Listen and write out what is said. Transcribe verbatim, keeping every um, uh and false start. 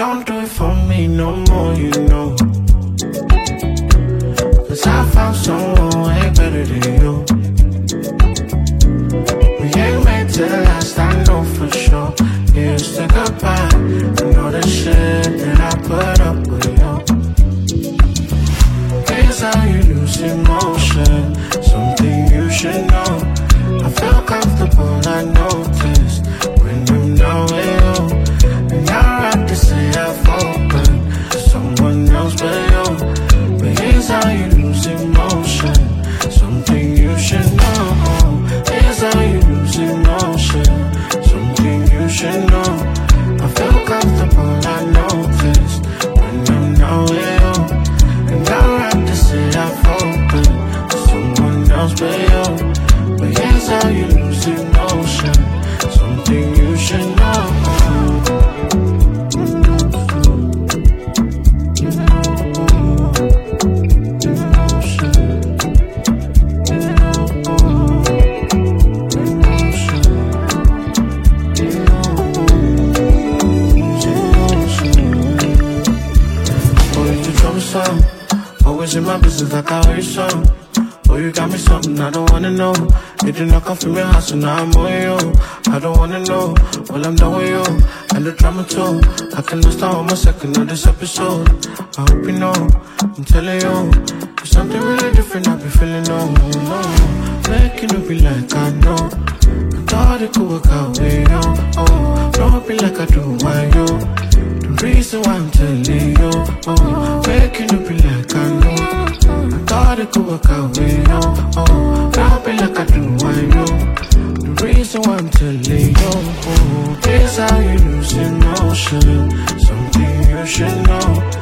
don't do it for me no more, you know. Cause I found someone way better than you. We ain't made to last, I know for sure. Here's to goodbye, I know the shit that I put up with you. Here's how you lose emotion, something you should know. I feel comfortable, I noticed when I'm not with you. And I have to say I've opened to someone else but you. But here's how you lose emotion, something you should know. Here's how you lose emotion, something you should know. I feel comfortable, I noticed when I'm not with you. And I have to say I've opened to someone else but you. But here's how you lose emotion, something you should know. Always in my business like I always saw. Oh, you got me something I don't wanna know. You did not come from your house, so now I'm on you. I don't wanna know, well I'm done with you. And the drama too, I cannot start on my second of this episode. I hope you know, I'm telling you, there's something really different I be feeling, no, no. Making it be like I know, I thought it could work out with you. Oh, don't be like I do, why you? The reason why I'm telling you, oh, making it be like I know, I thought it could work out with you. Oh, don't be like I do, why you? The reason why I'm telling you, oh, here's how you lose emotion, something you should know.